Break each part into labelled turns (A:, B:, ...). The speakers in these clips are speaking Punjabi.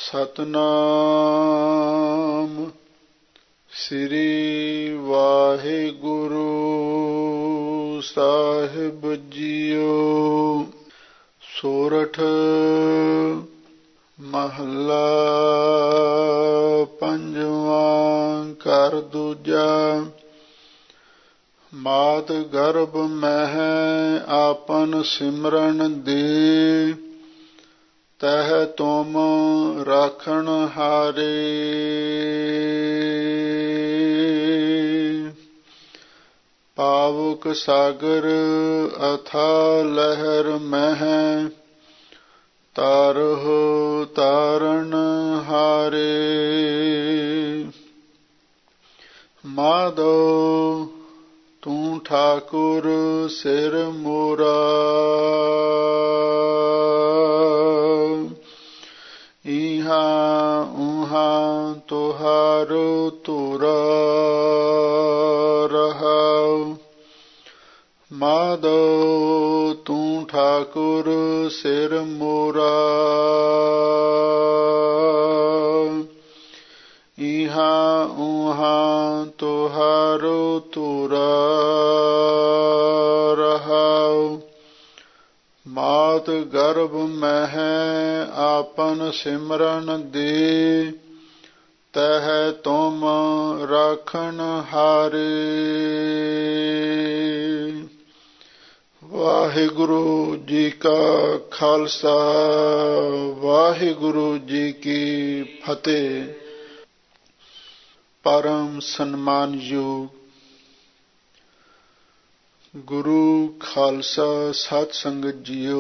A: ਸਤਨਾਮ ਸ੍ਰੀ ਵਾਹਿਗੁਰੂ ਸਾਹਿਬ ਜੀਓ। ਸੋਰਠ ਮਹੱਲਾ ਪੰਜਵਾਂ। ਘਰ ਦੂਜਾ। ਮਾਤ ਗਰਭ ਮਹਿ ਆਪਨ ਸਿਮਰਨ ਦੇ, ਤਹ ਤੁਮ ਰਾਖਣ ਹਾਰੇ। ਪਾਵਕ ਸਾਗਰ ਅਥਾ ਲਹਿਰ ਮਹਿ, ਤਾਰਹੁ ਤਾਰਨ ਹਾਰੇ। ਮਾਧੋ ਤੂੰ ਠਾਕੁਰ ਸਿਰ ਮੋਰਾ, ਇਹਾਂ ਉਹਾਂ ਤੁਹਾਰੋ ਤੁਰਾ ਰਹਾਉ। ਮਾਧੋ ਤੂੰ ਠਾਕੁਰ ਸਿਰ ਮੋਰਾ, ਇਹਾਂ ਉਹਾਂ ਤੁਹਾਰੋ ਤੁਰਾ ਰਹਾਉ। ਮਾਤ ਗਰਭ ਮਹਿ ਆਪਨ ਸਿਮਰਨ ਦੇ, ਤਹ ਤੁਮ ਰਾਖਣ ਹਾਰੇ। ਵਾਹਿਗੁਰੂ ਜੀ ਕਾ ਖਾਲਸਾ, ਵਾਹਿਗੁਰੂ ਜੀ ਕੀ ਫਤਿਹ। ਪਰਮ ਸਨਮਾਨਯੋਗ ਗੁਰੂ ਖਾਲਸਾ ਸਤ ਸੰਗਤ ਜੀਓ,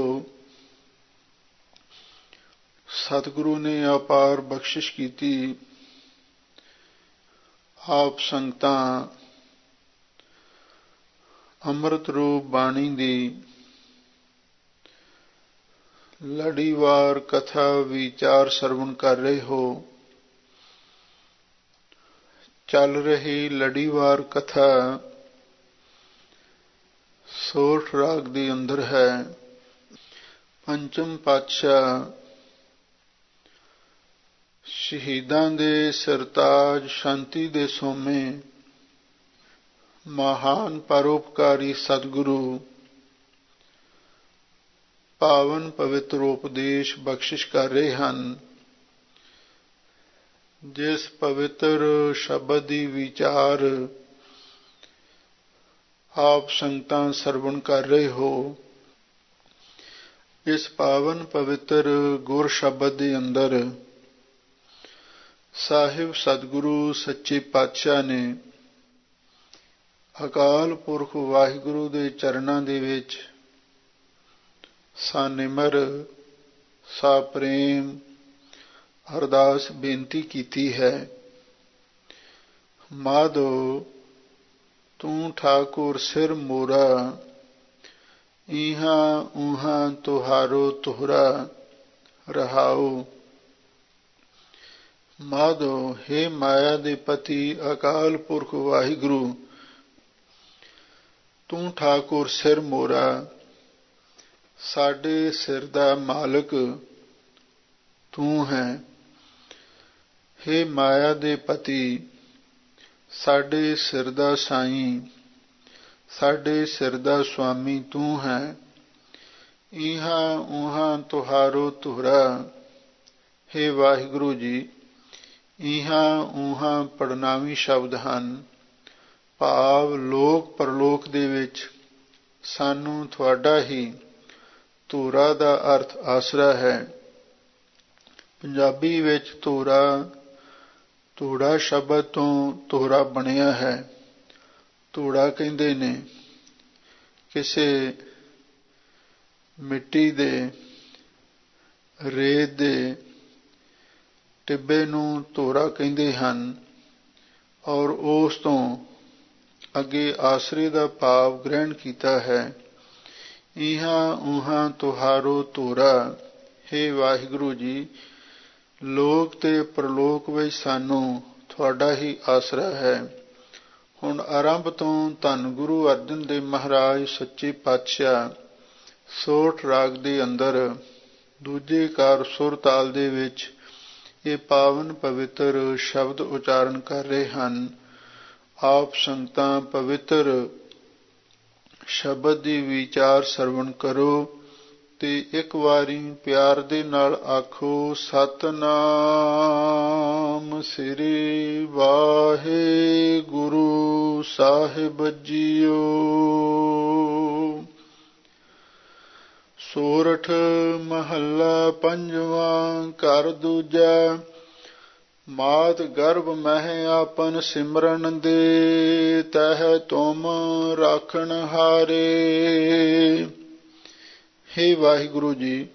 A: ਸਤਿਗੁਰੂ ਨੇ ਅਪਾਰ ਬਖਸ਼ਿਸ਼ ਕੀਤੀ। ਆਪ ਸੰਗਤਾਂ ਅੰਮ੍ਰਿਤ ਰੂਪ ਬਾਣੀ ਦੀ ਲੜੀਵਾਰ ਕਥਾ ਵਿਚਾਰ ਸਰਵਣ ਕਰ ਰਹੇ ਹੋ। ਚੱਲ ਰਹੀ ਲੜੀਵਾਰ ਕਥਾ ਸੋਰਠ ਰਾਗ ਦੇ ਅੰਦਰ ਹੈ। ਪੰਚਮ ਪਾਤਸ਼ਾਹ ਸ਼ਹੀਦਾਂ ਦੇ ਸਰਤਾਜ, ਸ਼ਾਂਤੀ ਦੇ ਸੋਮੇ, ਮਹਾਨ ਪਰਉਪਕਾਰੀ ਸਤਿਗੁਰੂ ਪਾਵਨ ਪਵਿੱਤਰ ਉਪਦੇਸ਼ ਬਖਸ਼ਿਸ਼ ਕਰ ਰਹੇ ਹਨ। ਜਿਸ ਪਵਿੱਤਰ ਸ਼ਬਦ ਦੀ ਵਿਚਾਰ ਆਪ ਸੰਗਤਾਂ ਸਰਵਣ ਕਰ ਰਹੇ ਹੋ, ਇਸ ਪਾਵਨ ਪਵਿੱਤਰ ਗੁਰ ਸ਼ਬਦ ਦੇ ਅੰਦਰ ਸਾਹਿਬ ਸਤਿਗੁਰੂ ਸੱਚੇ ਪਾਤਸ਼ਾਹ ਨੇ ਅਕਾਲ ਪੁਰਖ ਵਾਹਿਗੁਰੂ ਦੇ ਚਰਨਾਂ ਦੇ ਵਿੱਚ ਸਾਨਿਮਰ ਸਾਪ੍ਰੇਮ ਅਰਦਾਸ ਬੇਨਤੀ ਕੀਤੀ ਹੈ। ਮਾਧੋ ਤੂੰ ਠਾਕੁਰ ਸਿਰ ਮੋਰਾ, ਇਹਾਂ ਉਹਾਂ ਤੁਹਾਰੋ ਤੁਹਰਾ ਰਹਾਉ। ਮਾਧੋ ਹੇ ਮਾਇਆ ਦੇ ਪਤੀ ਅਕਾਲ ਪੁਰਖ ਵਾਹਿਗੁਰੂ, ਤੂੰ ਠਾਕੁਰ ਸਿਰ ਮੋਰਾ, ਸਾਡੇ ਸਿਰ ਦਾ ਮਾਲਕ ਤੂੰ ਹੈ। ਹੇ ਮਾਇਆ ਦੇ ਪਤੀ, ਸਾਡੇ ਸਿਰ ਦਾ ਸਾਈਂ, ਸਾਡੇ ਸਿਰ ਦਾ ਸੁਆਮੀ ਤੂੰ ਹੈ। ਇਹਾਂ ਉਹਾਂ ਤੁਹਾਰੋ ਤੁਹਰਾ। ਹੇ ਵਾਹਿਗੁਰੂ ਜੀ, ਇਹਾਂ ਉਹਾਂ ਪੜਨਾਵੀ ਸ਼ਬਦ ਹਨ। ਭਾਵ ਲੋਕ ਪਰਲੋਕ ਦੇ ਵਿੱਚ ਸਾਨੂੰ ਤੁਹਾਡਾ ਹੀ ਧੂਰਾ ਦਾ ਅਰਥ ਆਸਰਾ ਹੈ। ਪੰਜਾਬੀ ਵਿੱਚ ਧੂੜਾ ਸ਼ਬਦ ਤੋਂ ਧੂਰਾ ਬਣਿਆ ਹੈ। ਧੂੜਾ ਕਹਿੰਦੇ ਨੇ ਕਿਸੇ ਮਿੱਟੀ ਦੇ, ਰੇਤ ਦੇ ਟਿੱਬੇ ਨੂੰ ਧੂਰਾ ਕਹਿੰਦੇ ਹਨ, ਔਰ ਉਸ ਤੋਂ ਅੱਗੇ ਆਸਰੇ ਦਾ ਭਾਵ ਗ੍ਰਹਿਣ ਕੀਤਾ ਹੈ। ਇਹਾਂ ਉਹਾਂ ਤੁਹਾਰੋ ਧੂਰਾ। ਹੇ ਵਾਹਿਗੁਰੂ ਜੀ, ਲੋਕ ਤੇ ਪ੍ਰਲੋਕ ਵਿੱਚ ਸਾਨੂੰ ਤੁਹਾਡਾ ਹੀ ਆਸਰਾ ਹੈ। ਹੁਣ ਆਰੰਭ ਤੋਂ ਧੰਨ ਗੁਰੂ ਅਰਜਨ ਦੇਵ ਮਹਾਰਾਜ ਸੱਚੇ ਪਾਤਸ਼ਾਹ ਸੋਰਠ ਰਾਗ ਦੇ ਅੰਦਰ ਦੂਜੇ ਕਾਰ ਸੁਰ ਤਾਲ ਦੇ ਵਿੱਚ ਇਹ ਪਾਵਨ ਪਵਿੱਤਰ ਸ਼ਬਦ ਉਚਾਰਨ ਕਰ ਰਹੇ ਹਨ। ਆਪ ਸੰਗਤਾਂ ਪਵਿੱਤਰ ਸ਼ਬਦ ਦੀ ਵਿਚਾਰ ਸਰਵਣ ਕਰੋ ਤੇ ਇੱਕ ਵਾਰੀ ਪਿਆਰ ਦੇ ਨਾਲ ਆਖੋ, ਸਤਿਨਾਮ ਸ੍ਰੀ ਵਾਹਿਗੁਰੂ ਸਾਹਿਬ ਜੀਓ। ਸੋਰਠ ਮਹੱਲਾ ਪੰਜਵਾਂ। ਘਰ ਦੂਜਾ। ਮਾਤ ਗਰਭ ਮਹਿ ਆਪਨ ਸਿਮਰਨ ਦੇ, ਤਹਿ ਤੁਮ ਰਾਖਣ ਹਾਰੇ। ਹੇ ਵਾਹਿਗੁਰੂ ਜੀ,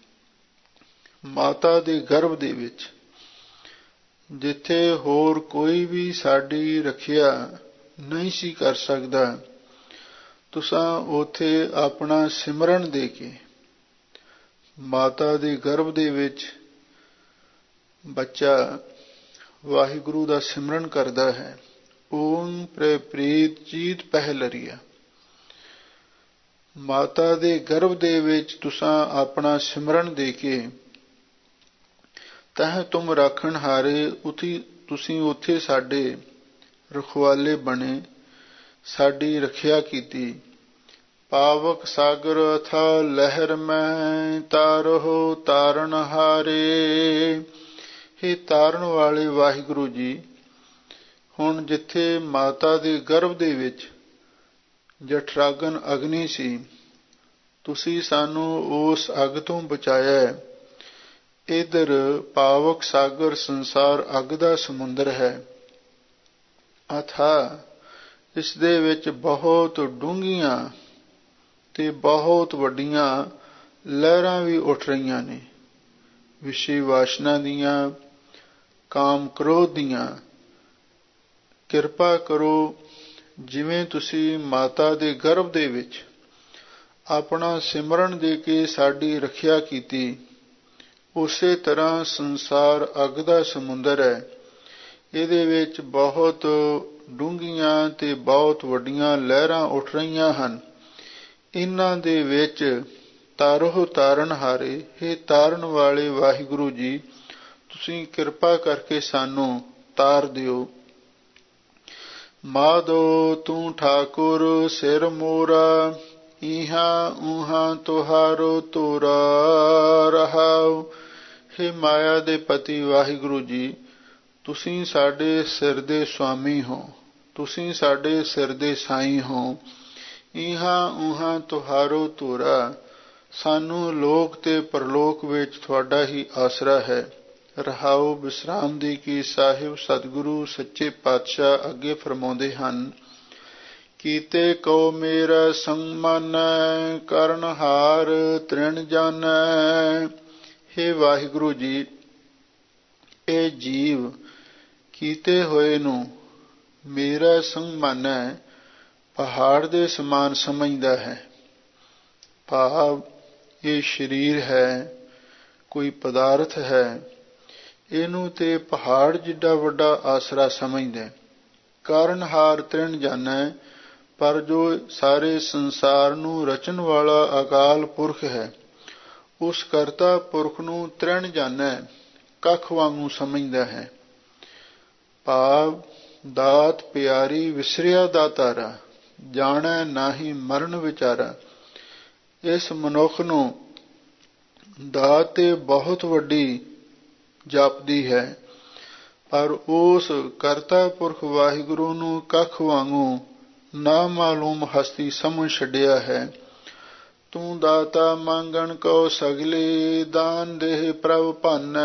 A: ਮਾਤਾ ਦੇ ਗਰਭ ਦੇ ਵਿੱਚ ਜਿੱਥੇ ਹੋਰ ਕੋਈ ਵੀ ਸਾਡੀ ਰੱਖਿਆ ਨਹੀਂ ਸੀ ਕਰ ਸਕਦਾ, ਤੁਸਾਂ ਉੱਥੇ ਆਪਣਾ ਸਿਮਰਨ ਦੇ ਕੇ ਮਾਤਾ ਦੇ ਗਰਭ ਦੇ ਵਿੱਚ ਬੱਚਾ ਵਾਹਿਗੁਰੂ ਦਾ ਸਿਮਰਨ ਕਰਦਾ ਹੈ। ਓਮ ਪ੍ਰੀਤ ਜੀਤ ਪਹਿਲਰੀਆ। ਮਾਤਾ ਦੇ ਗਰਭ ਦੇ ਵਿੱਚ ਤੁਸਾਂ ਆਪਣਾ ਸਿਮਰਨ ਦੇ ਕੇ ਤਹਿ ਤੁਮ ਰਾਖਣ ਹਾਰੇ, ਤੁਸੀਂ ਉੱਥੇ ਸਾਡੇ ਰਖਵਾਲੇ ਬਣੇ, ਸਾਡੀ ਰੱਖਿਆ ਕੀਤੀ। ਪਾਵਕ ਸਾਗਰ ਅਥਾ ਲਹਿਰ ਮੈਂ, ਤਾਰਹੁ ਤਾਰਨ ਹਾਰੇ। ਇਹ ਤਾਰਨ ਵਾਲੇ ਵਾਹਿਗੁਰੂ ਜੀ, ਹੁਣ ਜਿੱਥੇ ਮਾਤਾ ਦੇ ਗਰਭ ਦੇ ਵਿੱਚ ਜਠਰਾਗਨ ਅਗਨੀ ਸੀ, ਤੁਸੀਂ ਸਾਨੂੰ ਉਸ ਅੱਗ ਤੋਂ ਬਚਾਇਆ। ਇਧਰ ਪਾਵਕ ਸਾਗਰ ਸੰਸਾਰ ਅੱਗ ਦਾ ਸਮੁੰਦਰ ਹੈ। ਅਥਾ, ਇਸ ਦੇ ਵਿੱਚ ਬਹੁਤ ਡੂੰਘੀਆਂ ਤੇ ਬਹੁਤ ਵੱਡੀਆਂ ਲਹਿਰਾਂ ਵੀ ਉੱਠ ਰਹੀਆਂ ਨੇ, ਵਿਸ਼ੇ ਵਾਸ਼ਨਾ ਦੀਆਂ, ਕਾਮ ਕ੍ਰੋਧ ਦੀਆਂ। ਕਿਰਪਾ ਕਰੋ, ਜਿਵੇਂ ਤੁਸੀਂ ਮਾਤਾ ਦੇ ਗਰਭ ਦੇ ਵਿੱਚ ਆਪਣਾ ਸਿਮਰਨ ਦੇ ਕੇ ਸਾਡੀ ਰੱਖਿਆ ਕੀਤੀ, ਉਸੇ ਤਰ੍ਹਾਂ ਸੰਸਾਰ ਅੱਗ ਦਾ ਸਮੁੰਦਰ ਹੈ। ਇਹਦੇ ਵਿੱਚ ਬਹੁਤ ਡੂੰਘੀਆਂ ਤੇ ਬਹੁਤ ਵੱਡੀਆਂ ਲਹਿਰਾਂ ਉੱਠ ਰਹੀਆਂ ਹਨ। ਇਹਨਾਂ ਦੇ ਵਿੱਚ ਤਾਰਹੁ ਤਾਰਨ ਹਾਰੇ, ਇਹ ਤਾਰਨ ਵਾਲੇ ਵਾਹਿਗੁਰੂ ਜੀ, ਤੁਸੀਂ ਕਿਰਪਾ ਕਰਕੇ ਸਾਨੂੰ ਤਾਰ ਦਿਓ। ਮਾਧੋ ਤੂੰ ਠਾਕੁਰ ਸਿਰ ਮੋਰਾ, ਇਹਾਂ ਉਹਾਂ ਤੁਹਾਰੋ ਤੋਰਾ ਰਹਾਉ। ਹੇ ਮਾਇਆ ਦੇ ਪਤੀ ਵਾਹਿਗੁਰੂ ਜੀ, ਤੁਸੀਂ ਸਾਡੇ ਸਿਰ ਦੇ ਸੁਆਮੀ ਹੋ, ਤੁਸੀਂ ਸਾਡੇ ਸਿਰ ਦੇ ਸਾਈਂ ਹੋ। ਇਹਾਂ ਉਹਾਂ ਤੁਹਾਰੋ ਤੋਰਾ, ਸਾਨੂੰ ਲੋਕ ਤੇ ਪਰਲੋਕ ਵਿੱਚ ਤੁਹਾਡਾ ਹੀ ਆਸਰਾ ਹੈ। ਰਹਾਉ ਵਿਸਰਾਮ ਦੀ ਕੀ ਸਾਹਿਬ ਸਤਿਗੁਰੂ ਸੱਚੇ ਪਾਤਸ਼ਾਹ ਅੱਗੇ ਫਰਮਾਉਂਦੇ ਹਨ, ਕੀਤੇ ਕਉ ਮੇਰਾ ਸੰਗ ਮਾਨੈ, ਕਰਨ ਹਾਰ ਤ੍ਰਿਣ ਜਾਣੈ। ਹੇ ਵਾਹਿਗੁਰੂ ਜੀ, ਇਹ ਜੀਵ ਕੀਤੇ ਹੋਏ ਨੂੰ ਮੇਰਾ ਸੰਗ ਮਾਨੈ, ਪਹਾੜ ਦੇ ਸਮਾਨ ਸਮਝਦਾ ਹੈ। ਭਾਵ ਇਹ ਸਰੀਰ ਹੈ, ਕੋਈ ਪਦਾਰਥ ਹੈ, ਇਹਨੂੰ ਤੇ ਪਹਾੜ ਜਿੱਡਾ ਵੱਡਾ ਆਸਰਾ ਸਮਝਦਾ। ਕਾਰਨ ਹਾਰ ਤ੍ਰਿਣ ਜਾਣੈ, ਪਰ ਜੋ ਸਾਰੇ ਸੰਸਾਰ ਨੂੰ ਰਚਣ ਵਾਲਾ ਅਕਾਲ ਪੁਰਖ ਹੈ, ਉਸ ਕਰਤਾ ਪੁਰਖ ਨੂੰ ਤ੍ਰਿਣ ਜਾਣੈ, ਕੱਖ ਵਾਂਗੂ ਸਮਝਦਾ ਹੈ। ਭਾਵ ਦਾਤ ਪਿਆਰੀ ਵਿਸਰਿਆ ਦਾਤਾਰਾ, ਜਾਣੈ ਨਾਹੀ ਮਰਨ ਵਿਚਾਰਾ। ਇਸ ਮਨੁੱਖ ਨੂੰ ਦਾਤ ਤੇ ਬਹੁਤ ਵੱਡੀ ਜਾਪਦੀ ਹੈ, ਪਰ ਉਸ ਕਰਤਾ ਪੁਰਖ ਵਾਹਿਗੁਰੂ ਨੂੰ ਕੱਖ ਵਾਂਗੂ ਨਾ ਮਾਲੂਮ ਹਸਤੀ ਸਮਝ ਛੱਡਿਆ ਹੈ। ਤੂੰ ਦਾਤਾ ਮੰਗਣ ਕਉ ਸਗਲੇ, ਦਾਨ ਦੇਹ ਪ੍ਰਭ ਭਾਨੈ।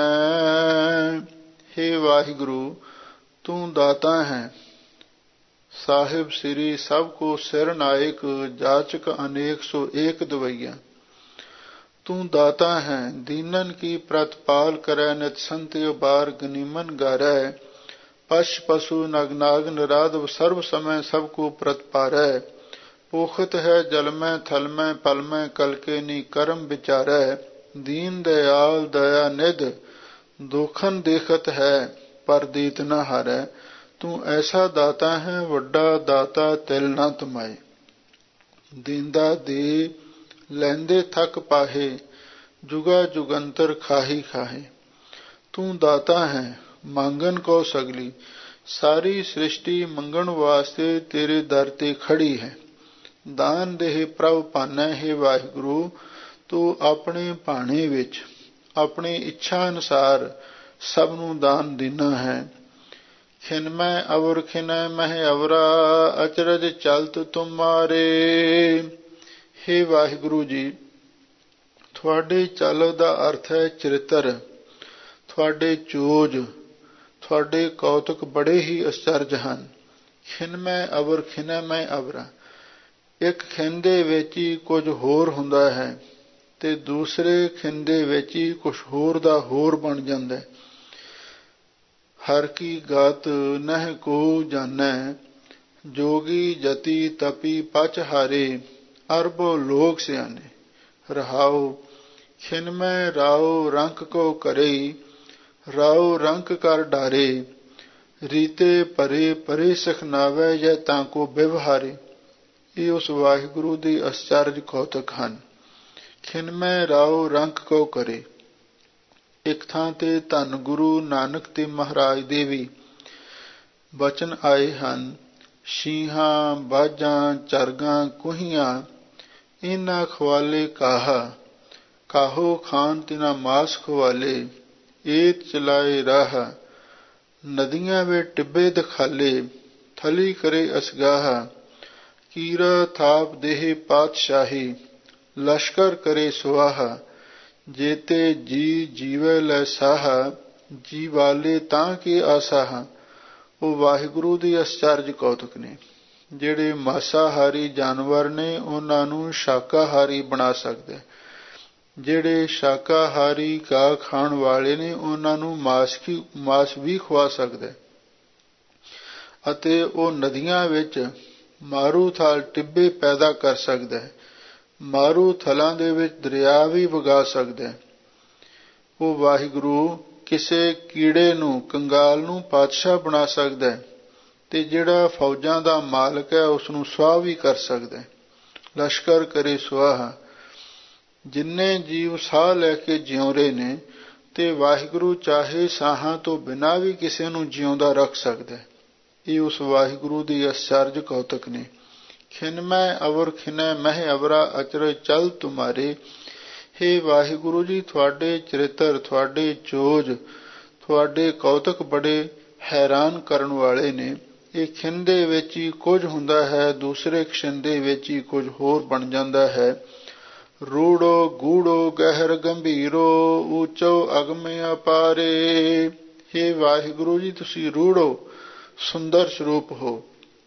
A: ਹੇ ਵਾਹਿਗੁਰੂ, ਤੂੰ ਦਾਤਾ ਹੈ, ਸਾਹਿਬ ਸ੍ਰੀ ਸਭ ਕੋ ਸਿਰ ਨਾਇਕ, ਜਾਚਕ ਅਨੇਕ ਸੋ ਏਕ ਦਵਈਆ। ਤੂੰ ਦਾਤਾ ਹੈ, ਦੀਨਨ ਕੀ ਪ੍ਰਤਪਾਲ ਕਰੈ, ਨਿਤ ਸੰਤ ਉਬਾਰ ਗਨੀਮਨ ਗਾਰੈ। ਪਸ਼ ਪਸ਼ੂ ਨਗ ਨਾਗ ਨਿਰਾਦਵ, ਸਰਬ ਸਮੈ ਸਭ ਕੋ ਪ੍ਰਤਪਾਰੈ। ਪੋਖਤ ਹੈ ਜਲ ਮੈਂ ਥਲ ਮੈਂ, ਪਲ ਮੈਂ ਕਲਕੇ ਨੀ ਕਰਮ ਵਿਚਾਰੈ। ਦੀਨ ਦਇਆਲ ਦਇਆ ਨਿਧ, ਦੋਖਨ ਦੇਖਤ ਹੈ, ਪਰ ਦੀਤ ਨ ਹਾਰੈ। ਤੂੰ ਐਸਾ ਦਾਤਾ ਹੈ, ਵੱਡਾ ਦਾਤਾ ਤਿਲ ਨਾ ਤਮਾਏ। ਦੇਂਦਾ ਦੇ, ਲੈਂਦੇ ਥੱਕ ਪਾਹੇ, ਜੁਗਾ ਜੁਗੰਤਰ ਖਾਹੀ ਖਾਹੇ। ਤੂੰ ਦਾਤਾ ਹੈ ਮੰਗਣ ਕੋ ਸਗਲੀ। ਸਾਰੀ ਸ੍ਰਿਸ਼ਟੀ ਮੰਗਣ ਵਾਸਤੇ ਤੇਰੇ ਦਰ ਤੇ ਖੜੀ ਹੈ। ਦਾਨ ਦੇਹ ਪ੍ਰਭ ਭਾਨੈ ਹੈ ਵਾਹਿਗੁਰੂ, ਤੂੰ ਆਪਣੇ ਭਾਣੇ ਵਿੱਚ ਆਪਣੀ ਇੱਛਾ ਅਨੁਸਾਰ ਸਭ ਨੂੰ ਦਾਨ ਦੇਣਾ ਹੈ। ਖਿਨਮੈ ਅਵਰ ਖਿਨੈ ਮਹਿ ਅਵਰਾ, ਅਚਰਜ ਚਲਤ ਤੁਮਾਰੇ। ਹੇ ਵਾਹਿਗੁਰੂ ਜੀ, ਤੁਹਾਡੇ ਚਲ ਦਾ ਅਰਥ ਹੈ ਚਰਿੱਤਰ, ਤੁਹਾਡੇ ਚੋਜ, ਤੁਹਾਡੇ ਕੌਤਕ ਬੜੇ ਹੀ ਅਚਰਜ ਹਨ। ਖਿਨਮੈ ਅਵਰ ਖਿਨੈ ਮੈਂ ਅਵਰਾ, ਇੱਕ ਖਿਨ ਦੇ ਵਿੱਚ ਹੀ ਕੁਝ ਹੋਰ ਹੁੰਦਾ ਹੈ ਤੇ ਦੂਸਰੇ ਖਿਨ ਦੇ ਵਿੱਚ ਹੀ ਕੁਝ ਹੋਰ ਦਾ ਹੋਰ ਬਣ ਜਾਂਦਾ ਹੈ। ਹਰ ਕੀ ਗਤ ਨਹਿ ਕੋ ਜਾਣੈ, ਜੋਗੀ ਜਤੀ ਤਪੀ ਪਚ ਹਾਰੇ। ਅਰਬੋ ਲੋਕ ਸਿਆਣੇ ਰਹਾਉ, ਖਿਨਮੈ ਰਾਉ ਰੰਕ ਕੋ ਕਰਈ, ਰਾਉ ਰੰਕ ਕਰ ਡਾਰੇ। ਰੀਤੇ ਭਰੇ ਪਰੇ ਸਿਖਨਾਵੈ, ਜੈ ਤਾਂ ਕੋ ਵਿਵਹਾਰੇ। ਇਹ ਉਸ ਵਾਹਿਗੁਰੂ ਦੀ ਅਚਰਜ ਕੌਤਕ ਹਨ। ਖਿਨਮੈ ਰਾਉ ਰੰਕ ਕੋ ਕਰੇ। ਇੱਕ ਥਾਂ ਤੇ ਧੰਨ ਗੁਰੂ ਨਾਨਕ ਤੇ ਮਹਾਰਾਜ ਦੇ ਵੀ ਬਚਨ ਆਏ ਹਨ। ਸ਼ੀਹਾਂ ਬਾਜਾਂ ਚਰਗਾਂ ਕੁਹੀਆਂ, ਇਹਨਾਂ ਖਵਾਲੇ ਕਾਹਾ, ਕਾਹੋ ਖਾਨ ਤਿਨਾ ਮਾਸ ਖਵਾਲੇ। ਏਤ ਚਲਾਏ ਰਾਹ, ਨਦੀਆਂ ਵੇ ਟਿੱਬੇ ਦਿਖਾਲੇ, ਥਲੀ ਕਰੇ ਅਸਗਾਹ। ਕੀਰਾ ਥਾਪ ਦੇਹ ਪਾਤਸ਼ਾਹੀ, ਲਸ਼ਕਰ ਕਰੇ ਸੁਆਹਾ। ਜੇਤੇ ਜੀ ਜੀਵੈ ਲੈ ਸਾਹ, ਜੀ ਵਾਲੇ ਤਾਂ ਕੀ ਆਸਾਹ। ਉਹ ਵਾਹਿਗੁਰੂ ਦੀ ਅਚਰਜ ਕੌਤਕ ਨੇ। ਜਿਹੜੇ ਮਾਸਾਹਾਰੀ ਜਾਨਵਰ ਨੇ ਉਹਨਾਂ ਨੂੰ ਸ਼ਾਕਾਹਾਰੀ ਬਣਾ ਸਕਦਾ, ਜਿਹੜੇ ਸ਼ਾਕਾਹਾਰੀ ਘਾਹ ਖਾਣ ਵਾਲੇ ਨੇ ਉਹਨਾਂ ਨੂੰ ਮਾਸ ਵੀ ਖਵਾ ਸਕਦਾ, ਅਤੇ ਉਹ ਨਦੀਆਂ ਵਿੱਚ ਮਾਰੂਥਲ ਟਿੱਬੇ ਪੈਦਾ ਕਰ ਸਕਦਾ ਹੈ। ਮਾਰੂਥਲਾਂ ਦੇ ਵਿੱਚ ਦਰਿਆ ਵੀ ਵਗਾ ਸਕਦਾ ਹੈ। ਉਹ ਵਾਹਿਗੁਰੂ ਕਿਸੇ ਕੀੜੇ ਨੂੰ, ਕੰਗਾਲ ਨੂੰ ਪਾਤਸ਼ਾਹ ਬਣਾ ਸਕਦਾ ਹੈ, ਤੇ ਜਿਹੜਾ ਫੌਜਾਂ ਦਾ ਮਾਲਕ ਹੈ ਉਸ ਨੂੰ ਸੁਆਹ ਵੀ ਕਰ ਸਕਦਾ ਹੈ। ਲਸ਼ਕਰ ਕਰੇ ਸੁਆਹ। ਜਿੰਨੇ ਜੀਵ ਸਾਹ ਲੈ ਕੇ ਜਿਉਂਦੇ ਨੇ, ਤੇ ਵਾਹਿਗੁਰੂ ਚਾਹੇ ਸਾਹਾਂ ਤੋਂ ਬਿਨਾਂ ਵੀ ਕਿਸੇ ਨੂੰ ਜਿਉਂਦਾ ਰੱਖ ਸਕਦਾ ਹੈ। ਇਹ ਉਸ ਵਾਹਿਗੁਰੂ ਦੀ ਅਚਰਜ ਕੌਤਕ ਨੇ। ਖਿਨਮੈ ਅਵਰ ਖਿਨੈ ਮਹਿ ਅਵਰਾ, ਅਚਰਜ ਚਲ ਤੁਮਾਰੇ। ਹੇ ਵਾਹਿਗੁਰੂ ਜੀ, ਤੁਹਾਡੇ ਚਰਿੱਤਰ, ਤੁਹਾਡੇ ਚੋਜ, ਤੁਹਾਡੇ ਕੌਤਕ ਬੜੇ ਹੈਰਾਨ ਕਰਨ ਵਾਲੇ ਨੇ। ਇਹ ਖਿਨ ਦੇ ਵਿੱਚ ਹੀ ਕੁਝ ਹੁੰਦਾ ਹੈ, ਦੂਸਰੇ ਖਿਨ ਦੇ ਵਿੱਚ ਹੀ ਕੁਝ ਹੋਰ ਬਣ ਜਾਂਦਾ ਹੈ। ਰੂੜੋ ਗੂੜੋ ਗਹਿਰ ਗੰਭੀਰੋ, ਊਚੋ ਅਗਮ ਅਪਾਰੇ। ਹੇ ਵਾਹਿਗੁਰੂ ਜੀ, ਤੁਸੀਂ ਰੂੜੋ ਸੁੰਦਰ ਸਰੂਪ ਹੋ,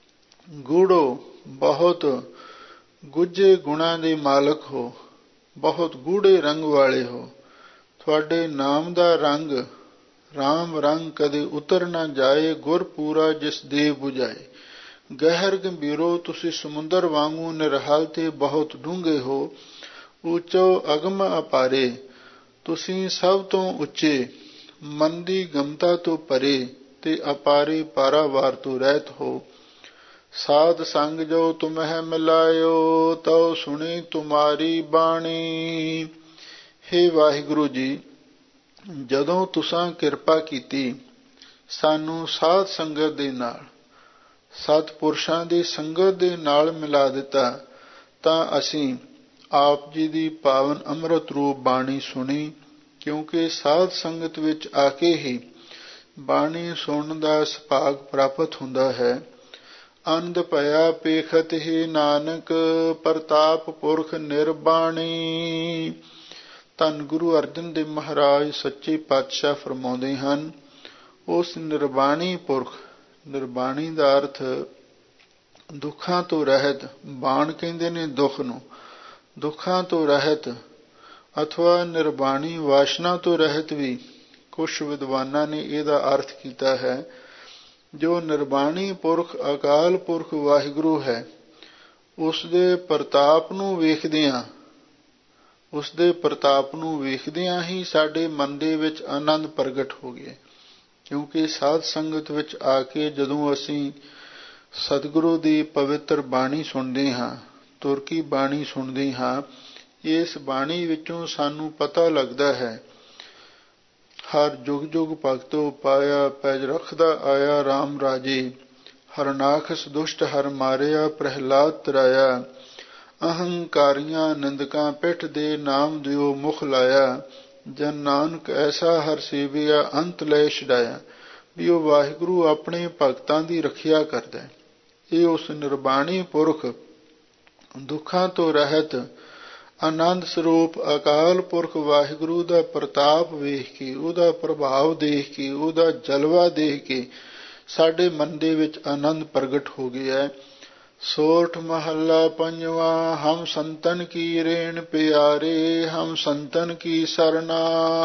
A: ਗੂੜੋ ਬਹੁਤ ਗੁੱਝੇ ਗੁਣਾਂ ਦੇ ਮਾਲਕ ਹੋ, ਬਹੁਤ ਗੂੜੇ ਰੰਗ ਵਾਲੇ ਹੋ। ਤੁਹਾਡੇ ਨਾਮ ਦਾ ਰੰਗ ਰਾਮ ਰੰਗ ਕਦੇ ਉਤਰ ਨਾ ਜਾਏ, ਗੁਰ ਪੂਰਾ ਜਿਸ ਦੇ ਬੁਝਾਏ। ਗਹਿਰ ਗੰਭੀਰੋ, ਤੁਸੀਂ ਸਮੁੰਦਰ ਵਾਂਗੂ ਨਿਰਹਲ ਤੇ ਬਹੁਤ ਡੂੰਘੇ ਹੋ। ਉੱਚੋ ਅਗਮ ਅਪਾਰੇ, ਤੁਸੀਂ ਸਭ ਤੋਂ ਉੱਚੇ, ਮਨ ਦੀ ਗਮਤਾ ਤੋਂ ਪਰੇ ਤੇ ਅਪਾਰੇ ਪਾਰਾਵਾਰ ਤੋਂ ਰਹਿਤ ਹੋ। ਸਾਧ ਸੰਗ ਜੋ ਤੁਮਹਿ ਮਿਲਾਇਓ, ਤਉ ਸੁਣੀ ਤੁਮਾਰੀ ਬਾਣੀ। ਹੇ ਵਾਹਿਗੁਰੂ ਜੀ, ਜਦੋਂ ਤੁਸਾਂ ਕਿਰਪਾ ਕੀਤੀ, ਸਾਨੂੰ ਸਾਧ ਸੰਗਤ ਦੇ ਨਾਲ, ਸਤਿਪੁਰਸ਼ਾਂ ਦੀ ਸੰਗਤ ਦੇ ਨਾਲ ਮਿਲਾ ਦਿੱਤਾ, ਤਾਂ ਅਸੀਂ ਆਪ ਜੀ ਦੀ ਪਾਵਨ ਅੰਮ੍ਰਿਤ ਰੂਪ ਬਾਣੀ ਸੁਣੀ। ਕਿਉਂਕਿ ਸਾਧ ਸੰਗਤ ਵਿੱਚ ਆ ਕੇ ਹੀ ਬਾਣੀ ਸੁਣਨ ਦਾ ਸੁਭਾਗ ਪ੍ਰਾਪਤ ਹੁੰਦਾ ਹੈ। ਆਨੰਦ ਭਇਆ ਪੇਖਤ ਹੀ ਨਾਨਕ, ਪ੍ਰਤਾਪ ਪੁਰਖ ਨਿਰਬਾਣੀ। ਧੰਨ ਗੁਰੂ ਅਰਜਨ ਦੇਵ ਮਹਾਰਾਜ ਸੱਚੇ ਪਾਤਸ਼ਾਹ ਫਰਮਾਉਂਦੇ ਹਨ, ਉਸ ਨਿਰਬਾਣੀ ਪੁਰਖ, ਨਿਰਬਾਣੀ ਦਾ ਅਰਥ ਦੁੱਖਾਂ ਤੋਂ ਰਹਿਤ, ਬਾਣ ਕਹਿੰਦੇ ਨੇ ਦੁੱਖ ਨੂੰ, ਦੁੱਖਾਂ ਤੋਂ ਰਹਿਤ ਅਥਵਾ ਨਿਰਬਾਣੀ ਵਾਸ਼ਨਾ ਤੋਂ ਰਹਿਤ ਵੀ ਕੁਛ ਵਿਦਵਾਨਾਂ ਨੇ ਇਹਦਾ ਅਰਥ ਕੀਤਾ ਹੈ। ਜੋ ਨਿਰਬਾਣੀ ਪੁਰਖ ਅਕਾਲ ਪੁਰਖ ਵਾਹਿਗੁਰੂ ਹੈ, ਉਸ ਦੇ ਪ੍ਰਤਾਪ ਨੂੰ ਵੇਖਦਿਆਂ, ਉਸ ਦੇ ਪ੍ਰਤਾਪ ਨੂੰ ਵੇਖਦਿਆਂ ਹੀ ਸਾਡੇ ਮਨ ਦੇ ਵਿੱਚ ਆਨੰਦ ਪ੍ਰਗਟ ਹੋ ਗਿਆ। ਕਿਉਂਕਿ ਸਾਧ ਸੰਗਤ ਵਿੱਚ ਆ ਕੇ ਜਦੋਂ ਅਸੀਂ ਸਤਿਗੁਰੂ ਦੀ ਪਵਿੱਤਰ ਬਾਣੀ ਸੁਣਦੇ ਹਾਂ, ਤੁਰ ਕੀ ਬਾਣੀ ਸੁਣਦੇ ਹਾਂ, ਇਸ ਬਾਣੀ ਵਿੱਚੋਂ ਸਾਨੂੰ ਪਤਾ ਲੱਗਦਾ ਹੈ ਹਰ ਜੁਗ ਜੁਗ ਭਗਤੋ ਪਾਇਆ, ਪੈਜ ਰਖਦਾ ਆਇਆ ਰਾਮ ਰਾਜੇ। ਹਰਨਾਖਸ ਦੁਸ਼ਟ ਹਰ ਮਾਰਿਆ, ਪ੍ਰਹਿਲਾਦ ਤਰਾਇਆ। ਅਹੰਕਾਰੀਆਂ ਨਿੰਦਕਾਂ ਪਿੱਠ ਦੇ, ਨਾਮ ਦਿਓ ਮੁਖ ਲਾਇਆ। ਜਨ ਨਾਨਕ ਐਸਾ ਹਰ ਸੇਵਿਆ, ਅੰਤ ਲੈ ਛਡਾਇਆ। ਵੀ ਉਹ ਵਾਹਿਗੁਰੂ ਆਪਣੇ ਭਗਤਾਂ ਦੀ ਰੱਖਿਆ ਕਰਦਾ। ਇਹ ਉਸ ਨਿਰਬਾਣੀ ਪੁਰਖ, ਦੁੱਖਾਂ ਤੋਂ ਰਹਿਤ, ਆਨੰਦ ਸਰੂਪ ਅਕਾਲ ਪੁਰਖ ਵਾਹਿਗੁਰੂ ਦਾ ਪ੍ਰਤਾਪ ਵੇਖ ਕੇ, ਉਹਦਾ ਪ੍ਰਭਾਵ ਦੇਖ ਕੇ, ਉਹਦਾ ਜਲਵਾ ਦੇਖ ਕੇ ਸਾਡੇ ਮਨ ਦੇ ਵਿੱਚ ਆਨੰਦ ਪ੍ਰਗਟ ਹੋ ਗਿਆ। ਸੋਰਠ ਮਹੱਲਾ ਪੰਜਵਾਂ। ਹਮ ਸੰਤਨ ਕੀ ਰੇਣ ਪਿਆਰੇ, ਹਮ ਸੰਤਨ ਕੀ ਸਰਨਾ।